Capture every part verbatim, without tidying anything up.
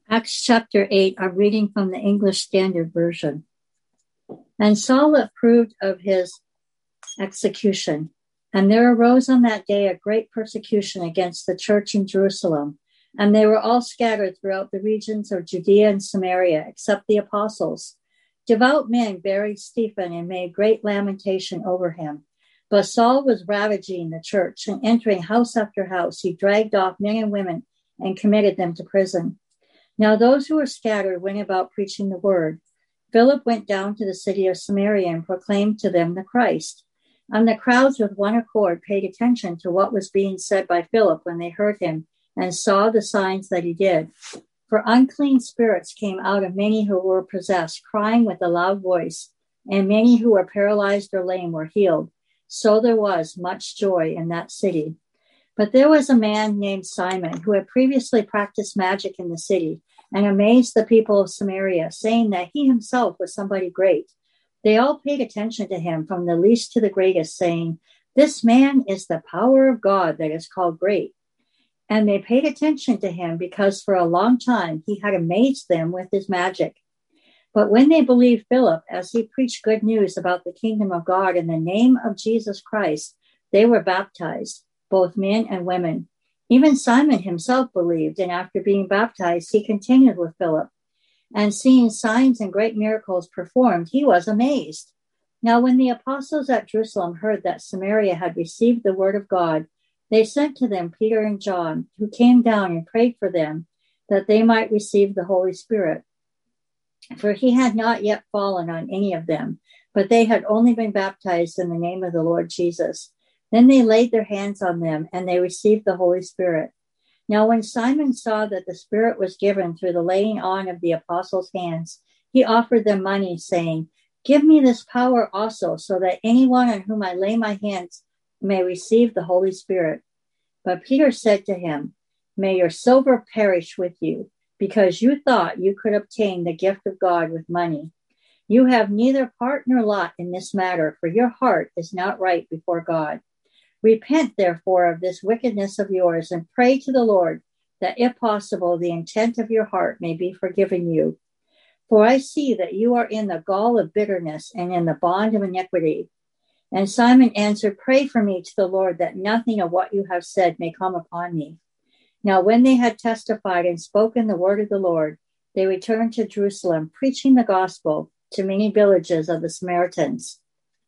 Acts chapter eight, I'm reading from the English Standard Version. And Saul approved of his execution. And there arose on that day a great persecution against the church in Jerusalem. And they were all scattered throughout the regions of Judea and Samaria, except the apostles. Devout men buried Stephen and made great lamentation over him. But Saul was ravaging the church, and entering house after house, he dragged off men and women and committed them to prison. Now those who were scattered went about preaching the word. Philip went down to the city of Samaria and proclaimed to them the Christ. And the crowds with one accord paid attention to what was being said by Philip when they heard him and saw the signs that he did. For unclean spirits came out of many who were possessed, crying with a loud voice, and many who were paralyzed or lame were healed. So there was much joy in that city. But there was a man named Simon who had previously practiced magic in the city and amazed the people of Samaria, saying that he himself was somebody great. They all paid attention to him, from the least to the greatest, saying, "This man is the power of God that is called great." And they paid attention to him because for a long time he had amazed them with his magic. But when they believed Philip as he preached good news about the kingdom of God in the name of Jesus Christ, they were baptized, both men and women. Even Simon himself believed, and after being baptized, he continued with Philip. And seeing signs and great miracles performed, he was amazed. Now when the apostles at Jerusalem heard that Samaria had received the word of God, they sent to them Peter and John, who came down and prayed for them that they might receive the Holy Spirit. For he had not yet fallen on any of them, but they had only been baptized in the name of the Lord Jesus. Then they laid their hands on them, and they received the Holy Spirit. Now when Simon saw that the Spirit was given through the laying on of the apostles' hands, he offered them money, saying, "Give me this power also, so that anyone on whom I lay my hands may receive the Holy Spirit." But Peter said to him, "May your silver perish with you, because you thought you could obtain the gift of God with money. You have neither part nor lot in this matter, for your heart is not right before God. Repent, therefore, of this wickedness of yours, and pray to the Lord that, if possible, the intent of your heart may be forgiven you. For I see that you are in the gall of bitterness and in the bond of iniquity." And Simon answered, "Pray for me to the Lord that nothing of what you have said may come upon me." Now when they had testified and spoken the word of the Lord, they returned to Jerusalem, preaching the gospel to many villages of the Samaritans.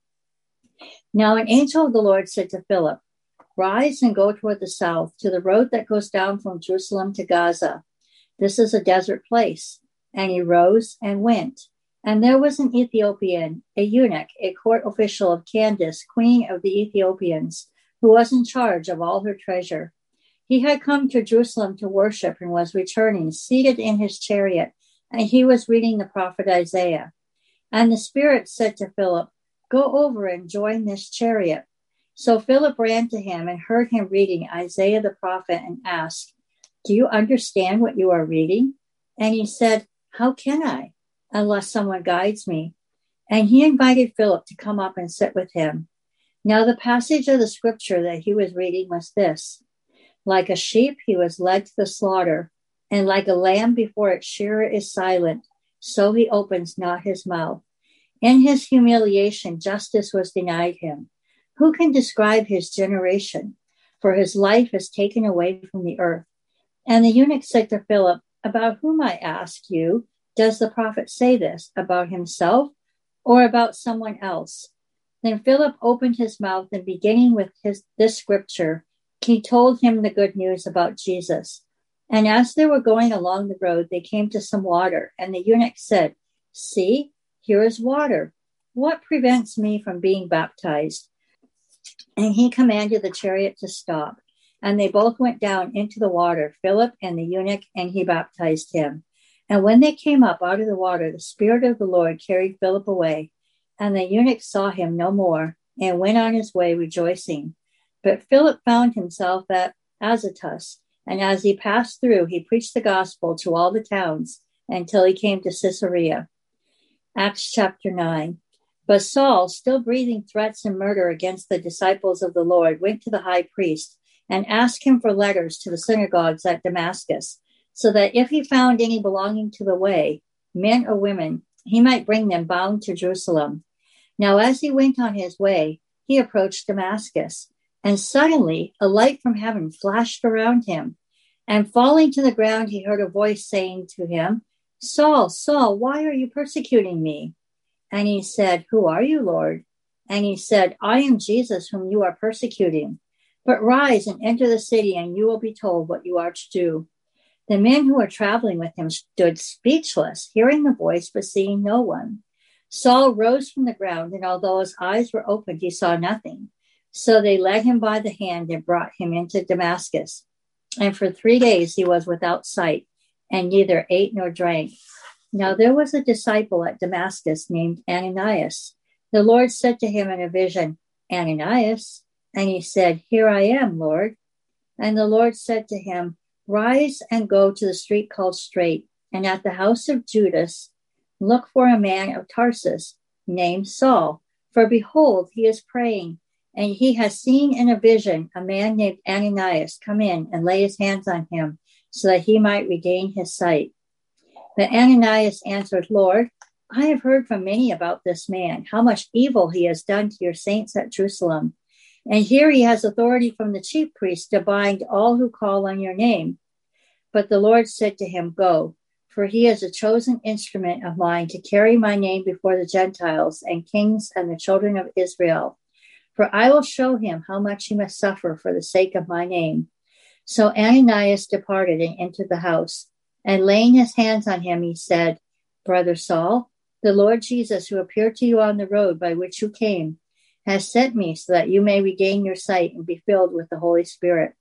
Now an angel of the Lord said to Philip, "Rise and go toward the south, to the road that goes down from Jerusalem to Gaza. This is a desert place." And he rose and went. And there was an Ethiopian, a eunuch, a court official of Candace, queen of the Ethiopians, who was in charge of all her treasure. He had come to Jerusalem to worship and was returning, seated in his chariot, and he was reading the prophet Isaiah. And the Spirit said to Philip, "Go over and join this chariot." So Philip ran to him and heard him reading Isaiah the prophet and asked, "Do you understand what you are reading?" And he said, "How can I, unless someone guides me?" And he invited Philip to come up and sit with him. Now the passage of the scripture that he was reading was this: "Like a sheep he was led to the slaughter, and like a lamb before its shearer is silent, so he opens not his mouth. In his humiliation, justice was denied him. Who can describe his generation? For his life is taken away from the earth." And the eunuch said to Philip, "About whom, I ask you, does the prophet say this? About himself or about someone else?" Then Philip opened his mouth, and beginning with his this scripture, he told him the good news about Jesus. And as they were going along the road, they came to some water, and the eunuch said, "See, here is water. What prevents me from being baptized?" And he commanded the chariot to stop. And they both went down into the water, Philip and the eunuch, and he baptized him. And when they came up out of the water, the Spirit of the Lord carried Philip away. And the eunuch saw him no more and went on his way rejoicing. But Philip found himself at Azotus. And as he passed through, he preached the gospel to all the towns until he came to Caesarea. Acts chapter nine. But Saul, still breathing threats and murder against the disciples of the Lord, went to the high priest and asked him for letters to the synagogues at Damascus, so that if he found any belonging to the way, men or women, he might bring them bound to Jerusalem. Now, as he went on his way, he approached Damascus, and suddenly a light from heaven flashed around him. And falling to the ground, he heard a voice saying to him, Saul, Saul, why are you persecuting me? And he said, Who are you, Lord? And he said, I am Jesus, whom you are persecuting. But rise and enter the city, and you will be told what you are to do. The men who were traveling with him stood speechless, hearing the voice, but seeing no one. Saul rose from the ground, and although his eyes were opened, he saw nothing. So they led him by the hand and brought him into Damascus. And for three days he was without sight, and neither ate nor drank. Now there was a disciple at Damascus named Ananias. The Lord said to him in a vision, Ananias. And he said, Here I am, Lord. And the Lord said to him, Rise and go to the street called Straight, and at the house of Judas, look for a man of Tarsus named Saul. For behold, he is praying, and he has seen in a vision a man named Ananias come in and lay his hands on him, so that he might regain his sight. But Ananias answered, Lord, I have heard from many about this man, how much evil he has done to your saints at Jerusalem. And here he has authority from the chief priest to bind all who call on your name. But the Lord said to him, Go, for he is a chosen instrument of mine to carry my name before the Gentiles and kings and the children of Israel. For I will show him how much he must suffer for the sake of my name. So Ananias departed and entered the house. And laying his hands on him, he said, Brother Saul, the Lord Jesus, who appeared to you on the road by which you came, has sent me so that you may regain your sight and be filled with the Holy Spirit.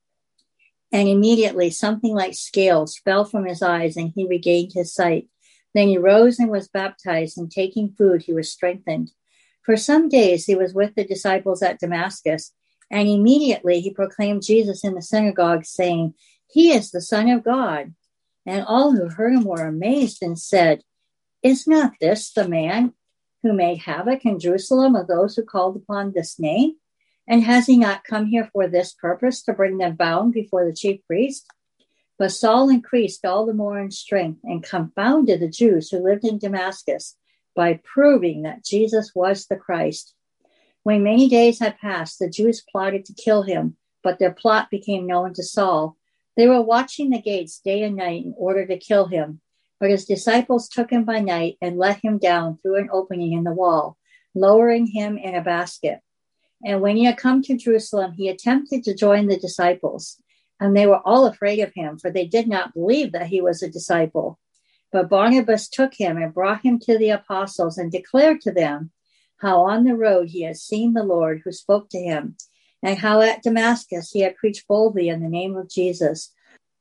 And immediately something like scales fell from his eyes, and he regained his sight. Then he rose and was baptized, and taking food, he was strengthened. For some days he was with the disciples at Damascus, and immediately he proclaimed Jesus in the synagogue, saying, He is the Son of God. And all who heard him were amazed and said, Is not this the man who made havoc in Jerusalem of those who called upon this name? And has he not come here for this purpose, to bring them bound before the chief priest? But Saul increased all the more in strength and confounded the Jews who lived in Damascus by proving that Jesus was the Christ. When many days had passed, the Jews plotted to kill him, but their plot became known to Saul. They were watching the gates day and night in order to kill him. But his disciples took him by night and let him down through an opening in the wall, lowering him in a basket. And when he had come to Jerusalem, he attempted to join the disciples. And they were all afraid of him, for they did not believe that he was a disciple. But Barnabas took him and brought him to the apostles and declared to them how on the road he had seen the Lord who spoke to him, and how at Damascus he had preached boldly in the name of Jesus.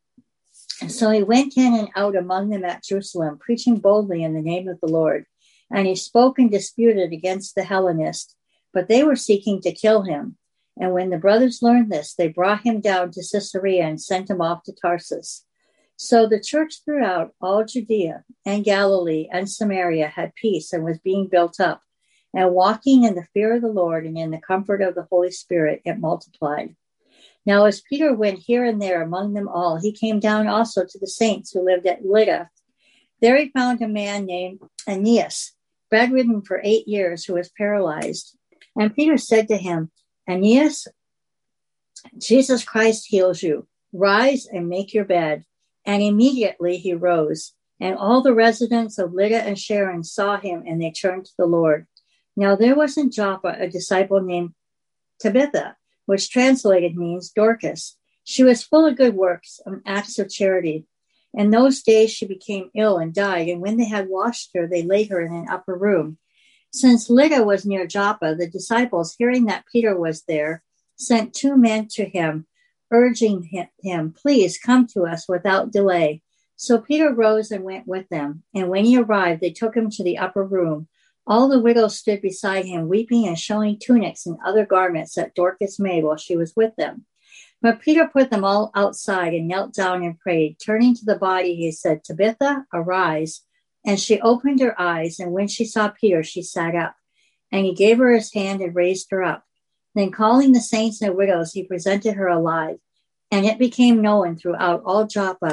And so he went in and out among them at Jerusalem, preaching boldly in the name of the Lord. And he spoke and disputed against the Hellenists, but they were seeking to kill him. And when the brothers learned this, they brought him down to Caesarea and sent him off to Tarsus. So the church throughout all Judea and Galilee and Samaria had peace and was being built up. And walking in the fear of the Lord and in the comfort of the Holy Spirit, it multiplied. Now, as Peter went here and there among them all, he came down also to the saints who lived at Lydda. There he found a man named Aeneas, bedridden for eight years, who was paralyzed. And Peter said to him, Aeneas, Jesus Christ heals you. Rise and make your bed. And immediately he rose. And all the residents of Lydda and Sharon saw him, and they turned to the Lord. Now there was in Joppa a disciple named Tabitha, which translated means Dorcas. She was full of good works and acts of charity. In those days she became ill and died, and when they had washed her, they laid her in an upper room. Since Lydda was near Joppa, the disciples, hearing that Peter was there, sent two men to him, urging him, Please come to us without delay. So Peter rose and went with them. And when he arrived, they took him to the upper room. All the widows stood beside him, weeping and showing tunics and other garments that Dorcas made while she was with them. But Peter put them all outside and knelt down and prayed. Turning to the body, he said, Tabitha, arise. And she opened her eyes, and when she saw Peter, she sat up. And he gave her his hand and raised her up. Then calling the saints and widows, he presented her alive. And it became known throughout all Joppa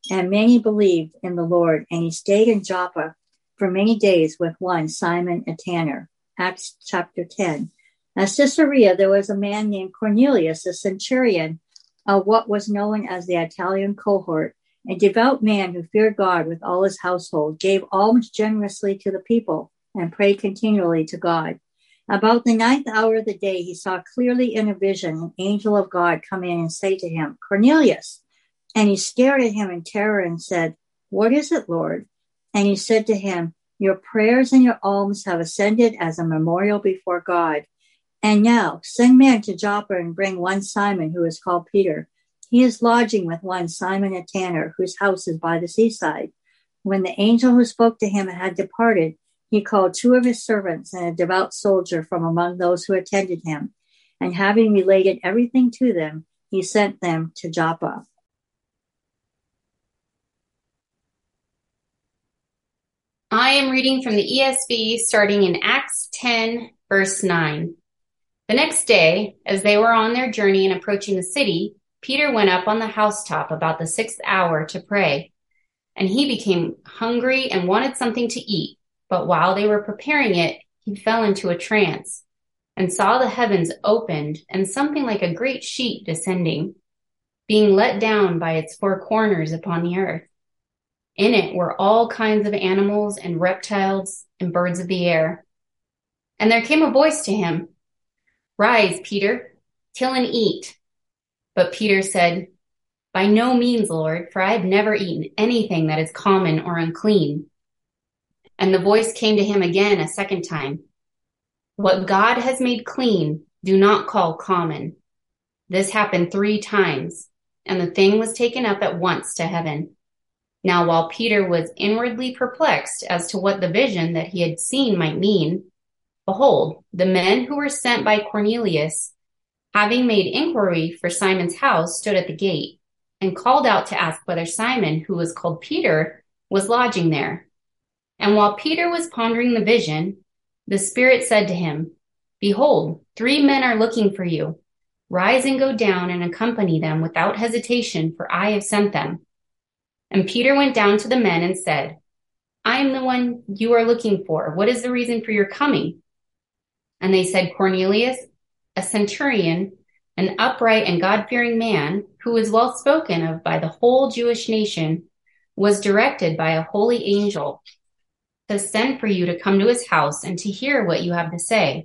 And many believed in the Lord, and he stayed in Joppa for many days with one, Simon a tanner. Acts chapter ten. At Caesarea, there was a man named Cornelius, a centurion of what was known as the Italian cohort, a devout man who feared God with all his household, gave alms generously to the people, and prayed continually to God. About the ninth hour of the day, he saw clearly in a vision an angel of God come in and say to him, Cornelius. And he stared at him in terror and said, What is it, Lord? And he said to him, Your prayers and your alms have ascended as a memorial before God. And now send men to Joppa and bring one Simon, who is called Peter. He is lodging with one Simon a tanner, whose house is by the seaside. When the angel who spoke to him had departed, he called two of his servants and a devout soldier from among those who attended him. And having related everything to them, he sent them to Joppa. I am reading from the E S V, starting in Acts ten, verse nine. The next day, as they were on their journey and approaching the city, Peter went up on the housetop about the sixth hour to pray. And he became hungry and wanted something to eat. But while they were preparing it, he fell into a trance and saw the heavens opened and something like a great sheet descending, being let down by its four corners upon the earth. In it were all kinds of animals and reptiles and birds of the air. And there came a voice to him, Rise, Peter, kill and eat. But Peter said, By no means, Lord, for I have never eaten anything that is common or unclean. And the voice came to him again a second time. What God has made clean, do not call common. This happened three times, and the thing was taken up at once to heaven. Now, while Peter was inwardly perplexed as to what the vision that he had seen might mean, behold, the men who were sent by Cornelius, having made inquiry for Simon's house, stood at the gate and called out to ask whether Simon, who was called Peter, was lodging there. And while Peter was pondering the vision, the Spirit said to him, Behold, three men are looking for you. Rise and go down and accompany them without hesitation, for I have sent them. And Peter went down to the men and said, I am the one you are looking for. What is the reason for your coming? And they said, Cornelius, a centurion, an upright and God-fearing man, who is well spoken of by the whole Jewish nation, was directed by a holy angel to send for you to come to his house and to hear what you have to say.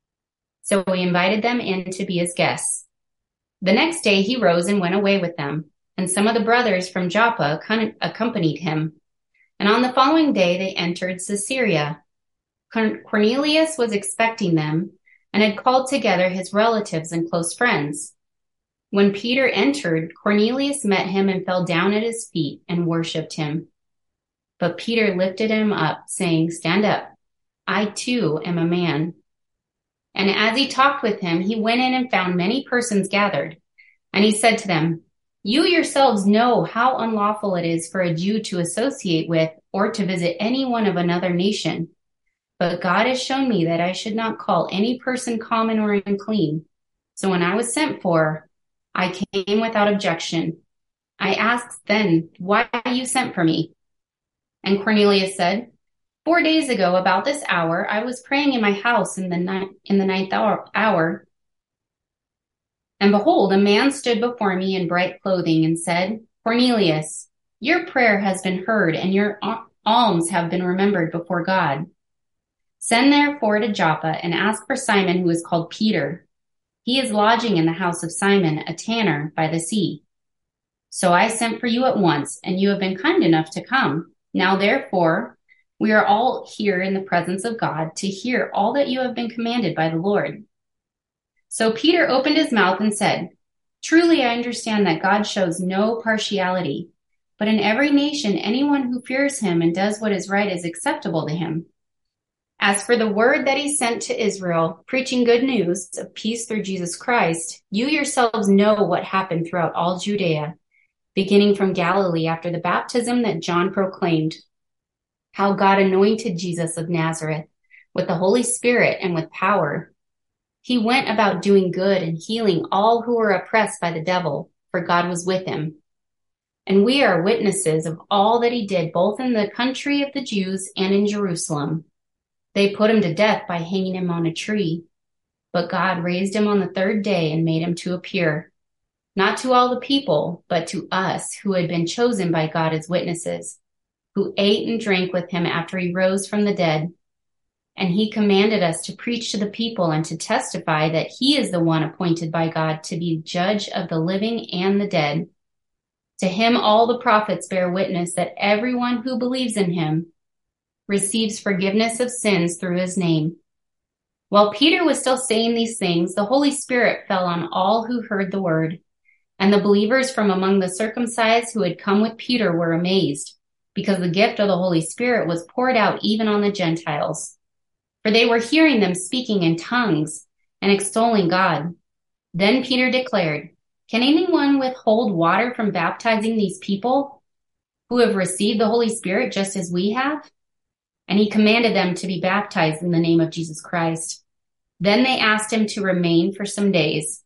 So he invited them in to be his guests. The next day he rose and went away with them. And some of the brothers from Joppa accompanied him. And on the following day, they entered Caesarea. Cornelius was expecting them and had called together his relatives and close friends. When Peter entered, Cornelius met him and fell down at his feet and worshipped him. But Peter lifted him up, saying, Stand up. I too am a man. And as he talked with him, he went in and found many persons gathered. And he said to them, You yourselves know how unlawful it is for a Jew to associate with or to visit anyone of another nation. But God has shown me that I should not call any person common or unclean. So when I was sent for, I came without objection. I asked then, Why you sent for me? And Cornelius said, Four days ago, about this hour, I was praying in my house in the ni- in the ninth hour, hour. And behold, a man stood before me in bright clothing and said, Cornelius, your prayer has been heard and your alms have been remembered before God. Send therefore to Joppa and ask for Simon, who is called Peter. He is lodging in the house of Simon, a tanner by the sea. So I sent for you at once, and you have been kind enough to come. Now therefore, we are all here in the presence of God to hear all that you have been commanded by the Lord. So Peter opened his mouth and said, Truly I understand that God shows no partiality, but in every nation anyone who fears him and does what is right is acceptable to him. As for the word that he sent to Israel, preaching good news of peace through Jesus Christ, you yourselves know what happened throughout all Judea, beginning from Galilee after the baptism that John proclaimed, how God anointed Jesus of Nazareth with the Holy Spirit and with power. He went about doing good and healing all who were oppressed by the devil, for God was with him. And we are witnesses of all that he did, both in the country of the Jews and in Jerusalem. They put him to death by hanging him on a tree. But God raised him on the third day and made him to appear, not to all the people, but to us who had been chosen by God as witnesses, who ate and drank with him after he rose from the dead. And he commanded us to preach to the people and to testify that he is the one appointed by God to be judge of the living and the dead. To him all the prophets bear witness that everyone who believes in him receives forgiveness of sins through his name. While Peter was still saying these things, the Holy Spirit fell on all who heard the word. And the believers from among the circumcised who had come with Peter were amazed, because the gift of the Holy Spirit was poured out even on the Gentiles. For they were hearing them speaking in tongues and extolling God. Then Peter declared, "Can anyone withhold water from baptizing these people who have received the Holy Spirit just as we have?" And he commanded them to be baptized in the name of Jesus Christ. Then they asked him to remain for some days.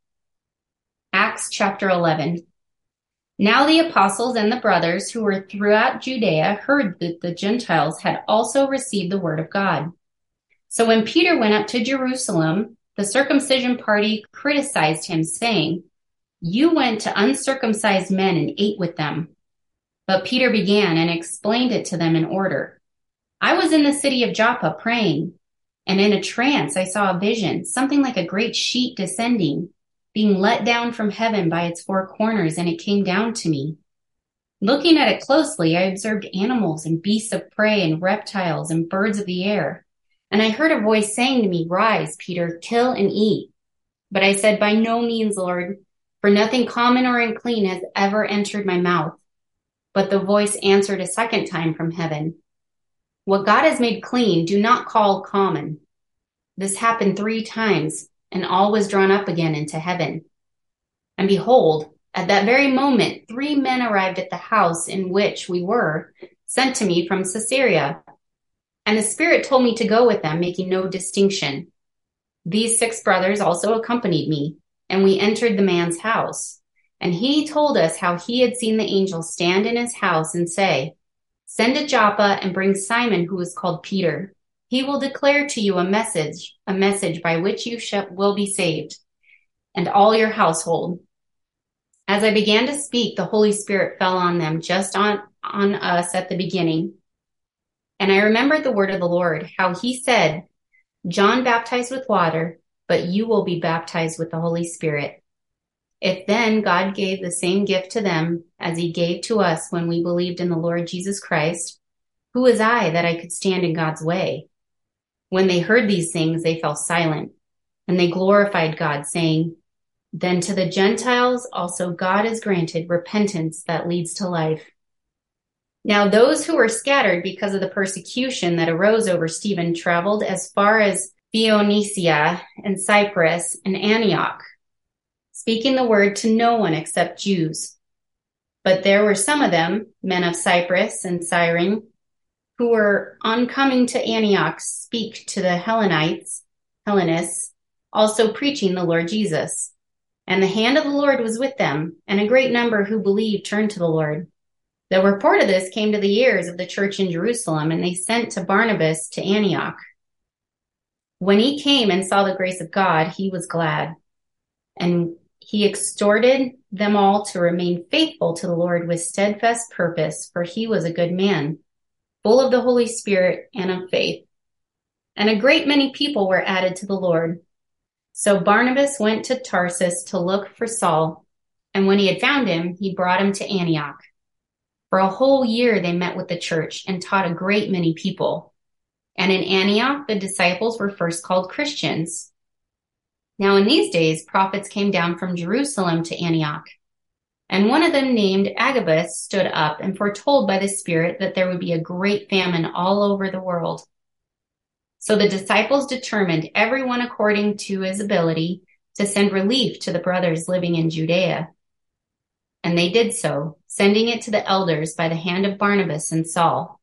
Acts chapter eleven. Now the apostles and the brothers who were throughout Judea heard that the Gentiles had also received the word of God. So when Peter went up to Jerusalem, the circumcision party criticized him, saying, "You went to uncircumcised men and ate with them." But Peter began and explained it to them in order. "I was in the city of Joppa praying, and in a trance I saw a vision, something like a great sheet descending, being let down from heaven by its four corners, and it came down to me. Looking at it closely, I observed animals and beasts of prey and reptiles and birds of the air. And I heard a voice saying to me, 'Rise, Peter, kill and eat.' But I said, 'By no means, Lord, for nothing common or unclean has ever entered my mouth.' But the voice answered a second time from heaven, 'What God has made clean, do not call common.' This happened three times, and all was drawn up again into heaven. And behold, at that very moment, three men arrived at the house in which we were, sent to me from Caesarea. And the Spirit told me to go with them, making no distinction. These six brothers also accompanied me, and we entered the man's house. And he told us how he had seen the angel stand in his house and say, 'Send to Joppa and bring Simon, who is called Peter. He will declare to you a message, a message by which you shall, will be saved, and all your household.' As I began to speak, the Holy Spirit fell on them, just on, on us at the beginning. And I remembered the word of the Lord, how he said, 'John baptized with water, but you will be baptized with the Holy Spirit.' If then God gave the same gift to them as he gave to us when we believed in the Lord Jesus Christ, who was I that I could stand in God's way?" When they heard these things, they fell silent, and they glorified God, saying, "Then to the Gentiles also God has granted repentance that leads to life." Now those who were scattered because of the persecution that arose over Stephen traveled as far as Phoenicia and Cyprus and Antioch, speaking the word to no one except Jews. But there were some of them, men of Cyprus and Cyrene, who were on coming to Antioch speak to the Hellenites, Hellenists, also preaching the Lord Jesus. And the hand of the Lord was with them, and a great number who believed turned to the Lord. The report of this came to the ears of the church in Jerusalem, and they sent to Barnabas to Antioch. When he came and saw the grace of God, he was glad, and he exhorted them all to remain faithful to the Lord with steadfast purpose, for he was a good man, full of the Holy Spirit and of faith. And a great many people were added to the Lord. So Barnabas went to Tarsus to look for Saul, and when he had found him, he brought him to Antioch. For a whole year they met with the church and taught a great many people. And in Antioch, the disciples were first called Christians. Now in these days, prophets came down from Jerusalem to Antioch. And one of them, named Agabus, stood up and foretold by the Spirit that there would be a great famine all over the world. So the disciples determined, everyone according to his ability, to send relief to the brothers living in Judea. And they did so, sending it to the elders by the hand of Barnabas and Saul.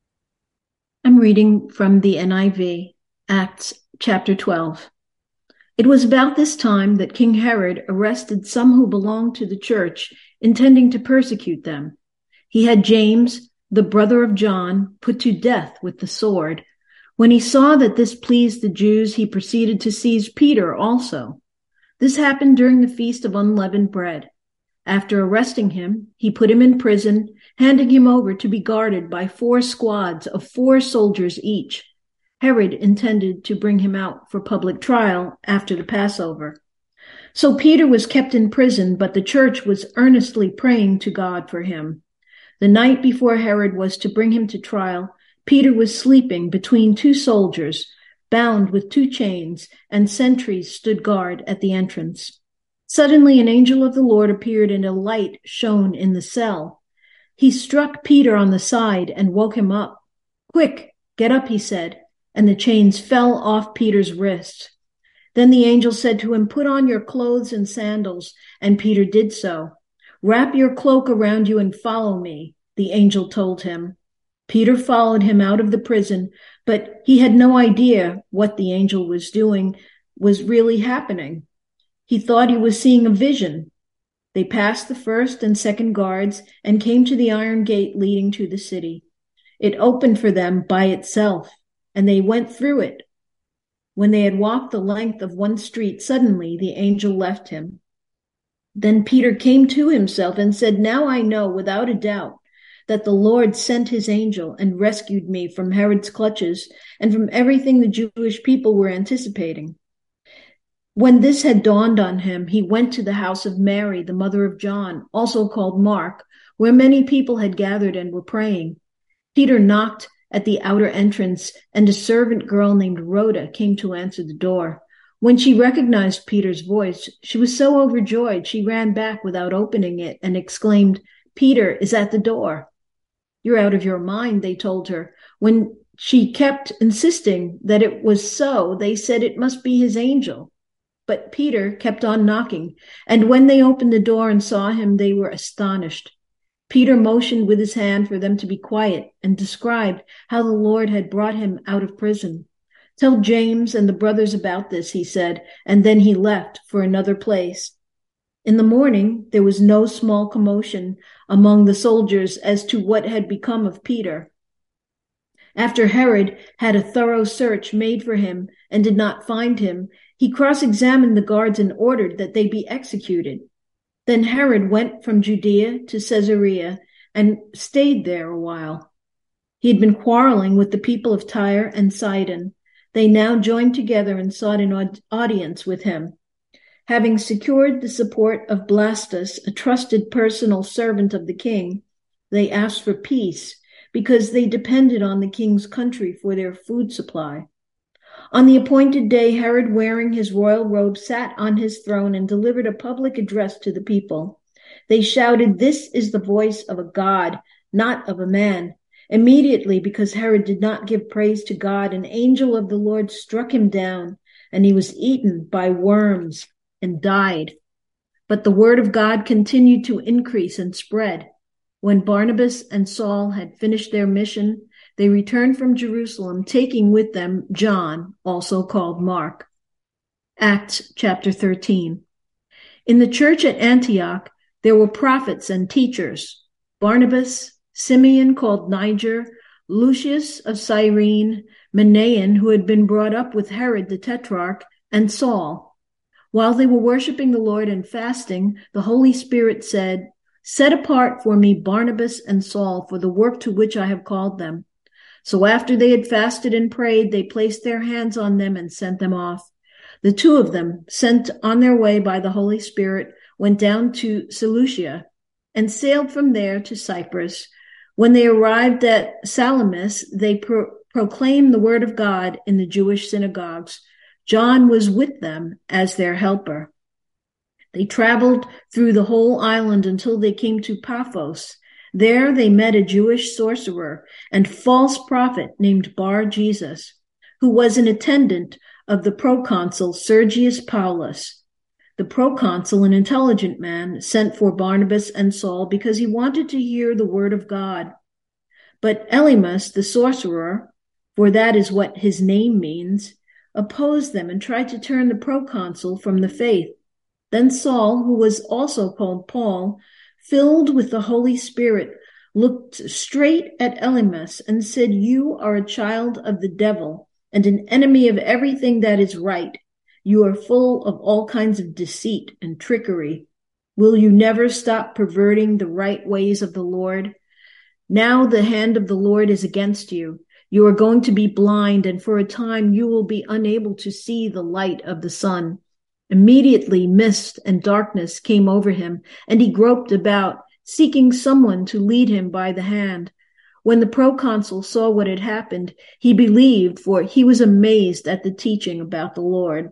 I'm reading from the N I V, Acts chapter twelve. It was about this time that King Herod arrested some who belonged to the church, intending to persecute them. He had James, the brother of John, put to death with the sword. When he saw that this pleased the Jews, he proceeded to seize Peter also. This happened during the Feast of Unleavened Bread. After arresting him, he put him in prison, handing him over to be guarded by four squads of four soldiers each. Herod intended to bring him out for public trial after the Passover. So Peter was kept in prison, but the church was earnestly praying to God for him. The night before Herod was to bring him to trial, Peter was sleeping between two soldiers, bound with two chains, and sentries stood guard at the entrance. Suddenly an angel of the Lord appeared, and a light shone in the cell. He struck Peter on the side and woke him up. "Quick, get up," he said, and the chains fell off Peter's wrists. Then the angel said to him, "Put on your clothes and sandals," and Peter did so. "Wrap your cloak around you and follow me," the angel told him. Peter followed him out of the prison, but he had no idea what the angel was doing was really happening. He thought he was seeing a vision. They passed the first and second guards and came to the iron gate leading to the city. It opened for them by itself, and they went through it. When they had walked the length of one street, suddenly the angel left him. Then Peter came to himself and said, "Now I know without a doubt that the Lord sent his angel and rescued me from Herod's clutches and from everything the Jewish people were anticipating." When this had dawned on him, he went to the house of Mary, the mother of John, also called Mark, where many people had gathered and were praying. Peter knocked at the outer entrance, and a servant girl named Rhoda came to answer the door. When she recognized Peter's voice, she was so overjoyed she ran back without opening it and exclaimed, "Peter is at the door." "You're out of your mind," they told her. When she kept insisting that it was so, they said it must be his angel. But Peter kept on knocking, and when they opened the door and saw him, they were astonished. Peter motioned with his hand for them to be quiet and described how the Lord had brought him out of prison. "Tell James and the brothers about this," he said, and then he left for another place. In the morning, there was no small commotion among the soldiers as to what had become of Peter. After Herod had a thorough search made for him and did not find him, he cross-examined the guards and ordered that they be executed. Then Herod went from Judea to Caesarea and stayed there a while. He had been quarreling with the people of Tyre and Sidon. They now joined together and sought an audience with him. Having secured the support of Blastus, a trusted personal servant of the king, they asked for peace because they depended on the king's country for their food supply. On the appointed day, Herod, wearing his royal robe, sat on his throne and delivered a public address to the people. They shouted, "This is the voice of a god, not of a man." Immediately, because Herod did not give praise to God, an angel of the Lord struck him down, and he was eaten by worms and died. But the word of God continued to increase and spread. When Barnabas and Saul had finished their mission, they returned from Jerusalem, taking with them John, also called Mark. Acts chapter thirteen. In the church at Antioch, there were prophets and teachers: Barnabas, Simeon called Niger, Lucius of Cyrene, Manaen, who had been brought up with Herod the Tetrarch, and Saul. While they were worshiping the Lord and fasting, the Holy Spirit said, "Set apart for me Barnabas and Saul for the work to which I have called them." So after they had fasted and prayed, they placed their hands on them and sent them off. The two of them, sent on their way by the Holy Spirit, went down to Seleucia and sailed from there to Cyprus. When they arrived at Salamis, they pro- proclaimed the word of God in the Jewish synagogues. John was with them as their helper. They traveled through the whole island until they came to Paphos. There they met a Jewish sorcerer and false prophet named Bar-Jesus, who was an attendant of the proconsul Sergius Paulus. The proconsul, an intelligent man, sent for Barnabas and Saul because he wanted to hear the word of God. But Elymas, the sorcerer, for that is what his name means, opposed them and tried to turn the proconsul from the faith. Then Saul, who was also called Paul, filled with the Holy Spirit, looked straight at Elymas and said, "You are a child of the devil and an enemy of everything that is right. You are full of all kinds of deceit and trickery. Will you never stop perverting the right ways of the Lord? Now the hand of the Lord is against you. You are going to be blind, and for a time you will be unable to see the light of the sun." Immediately mist and darkness came over him, and he groped about, seeking someone to lead him by the hand. When the proconsul saw what had happened, he believed, for he was amazed at the teaching about the Lord.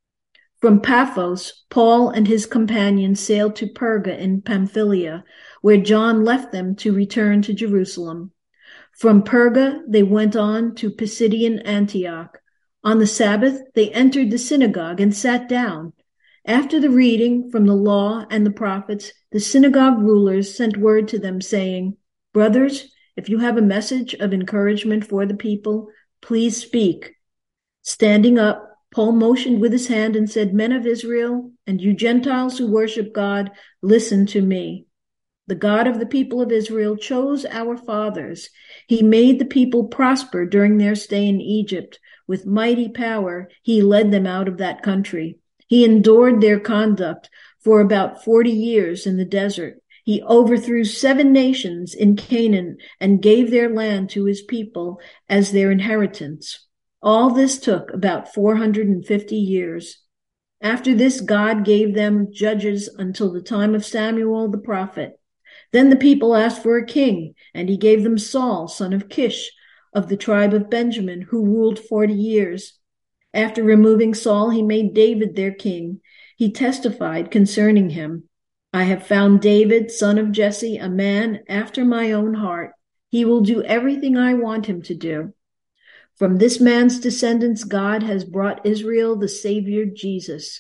From Paphos, Paul and his companions sailed to Perga in Pamphylia, where John left them to return to Jerusalem. From Perga, they went on to Pisidian Antioch. On the Sabbath, they entered the synagogue and sat down. After the reading from the law and the prophets, the synagogue rulers sent word to them, saying, "Brothers, if you have a message of encouragement for the people, please speak." Standing up, Paul motioned with his hand and said, "Men of Israel, and you Gentiles who worship God, listen to me. The God of the people of Israel chose our fathers. He made the people prosper during their stay in Egypt. With mighty power, he led them out of that country. He endured their conduct for about forty years in the desert. He overthrew seven nations in Canaan and gave their land to his people as their inheritance. All this took about four hundred fifty years. After this, God gave them judges until the time of Samuel the prophet. Then the people asked for a king, and he gave them Saul, son of Kish, of the tribe of Benjamin, who ruled forty years. After removing Saul, he made David their king. He testified concerning him, "I have found David, son of Jesse, a man after my own heart. He will do everything I want him to do." From this man's descendants, God has brought Israel the Savior Jesus,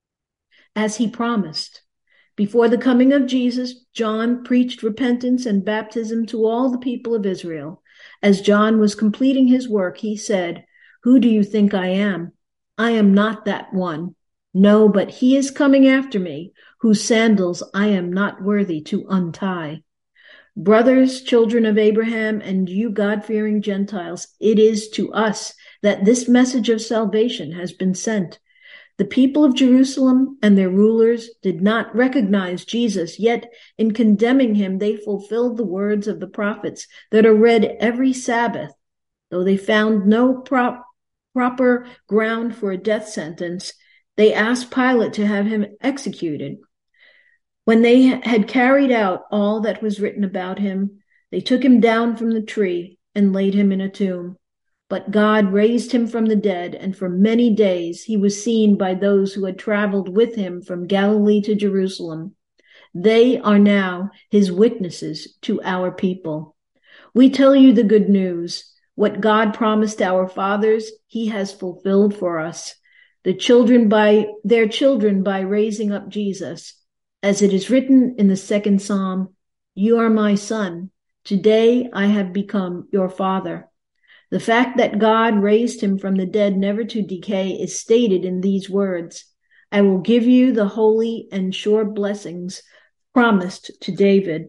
as he promised. Before the coming of Jesus, John preached repentance and baptism to all the people of Israel. As John was completing his work, he said, "Who do you think I am? I am not that one. No, but he is coming after me, whose sandals I am not worthy to untie." Brothers, children of Abraham, and you God-fearing Gentiles, it is to us that this message of salvation has been sent. The people of Jerusalem and their rulers did not recognize Jesus, yet in condemning him, they fulfilled the words of the prophets that are read every Sabbath. Though they found no prop, proper ground for a death sentence, they asked Pilate to have him executed. When they had carried out all that was written about him, they took him down from the tree and laid him in a tomb. But God raised him from the dead, and for many days he was seen by those who had traveled with him from Galilee to Jerusalem. They are now his witnesses to our people. We tell you the good news. What God promised our fathers, he has fulfilled for us, the children by their children by raising up Jesus. As it is written in the second Psalm, "You are my son. Today I have become your father." The fact that God raised him from the dead never to decay is stated in these words, "I will give you the holy and sure blessings promised to David."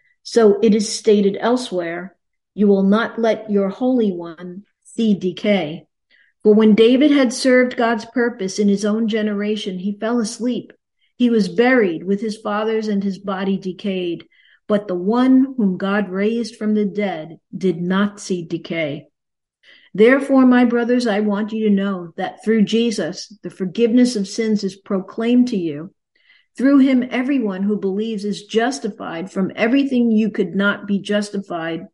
So it is stated elsewhere, "You will not let your Holy One see decay." For when David had served God's purpose in his own generation, he fell asleep. He was buried with his fathers, and his body decayed. But the one whom God raised from the dead did not see decay. Therefore, my brothers, I want you to know that through Jesus, the forgiveness of sins is proclaimed to you. Through him, everyone who believes is justified from everything you could not be justified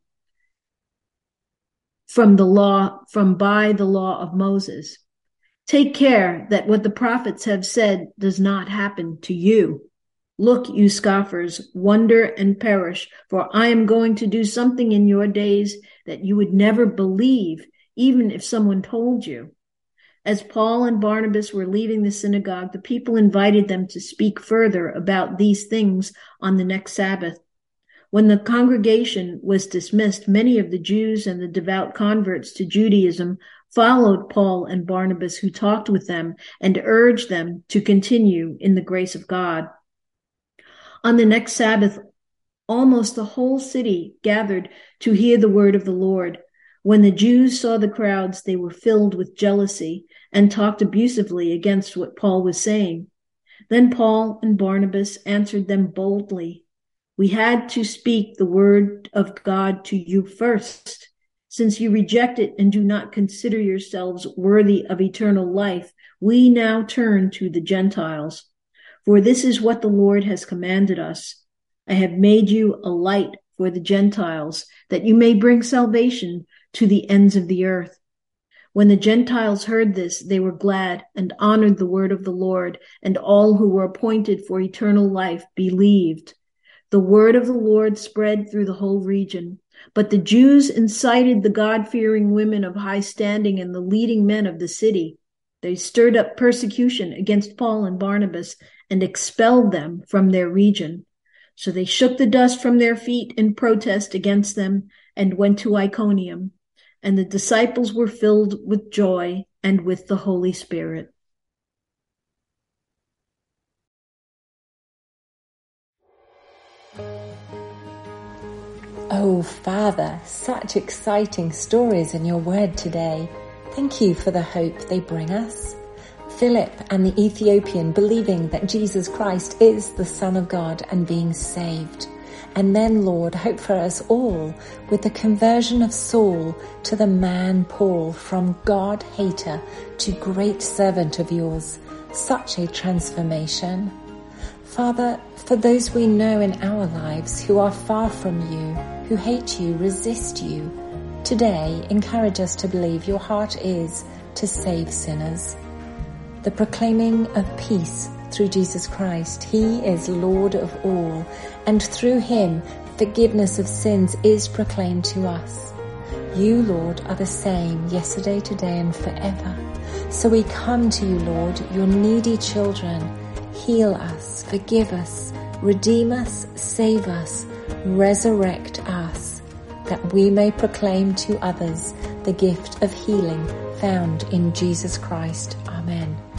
from the law, from by the law of Moses. Take care that what the prophets have said does not happen to you. Look, you scoffers, wonder and perish, for I am going to do something in your days that you would never believe, even if someone told you. As Paul and Barnabas were leaving the synagogue, the people invited them to speak further about these things on the next Sabbath. When the congregation was dismissed, many of the Jews and the devout converts to Judaism followed Paul and Barnabas, who talked with them and urged them to continue in the grace of God. On the next Sabbath, Almost the whole city gathered to hear the word of the Lord. When the Jews saw the crowds, they were filled with jealousy and talked abusively against what Paul was saying. Then Paul and Barnabas answered them boldly, "We had to speak the word of God to you first. Since you reject it and do not consider yourselves worthy of eternal life, we now turn to the Gentiles. For this is what the Lord has commanded us. I have made you a light for the Gentiles, that you may bring salvation to the ends of the earth." When the Gentiles heard this, they were glad and honored the word of the Lord, and all who were appointed for eternal life believed. The word of the Lord spread through the whole region. But the Jews incited the God-fearing women of high standing and the leading men of the city. They stirred up persecution against Paul and Barnabas and expelled them from their region. So they shook the dust from their feet in protest against them and went to Iconium. And the disciples were filled with joy and with the Holy Spirit. Oh, Father, such exciting stories in your word today. Thank you for the hope they bring us. Philip and the Ethiopian believing that Jesus Christ is the Son of God and being saved. And then, Lord, hope for us all with the conversion of Saul to the man Paul, from God-hater to great servant of yours. Such a transformation. Father, for those we know in our lives who are far from you, who hate you, resist you, today encourage us to believe your heart is to save sinners. The proclaiming of peace through Jesus Christ. He is Lord of all, and through him forgiveness of sins is proclaimed to us. You, Lord, are the same yesterday, today, and forever. So we come to you, Lord, your needy children. Heal us, forgive us, redeem us, save us, resurrect us, that we may proclaim to others the gift of healing found in Jesus Christ. Amen.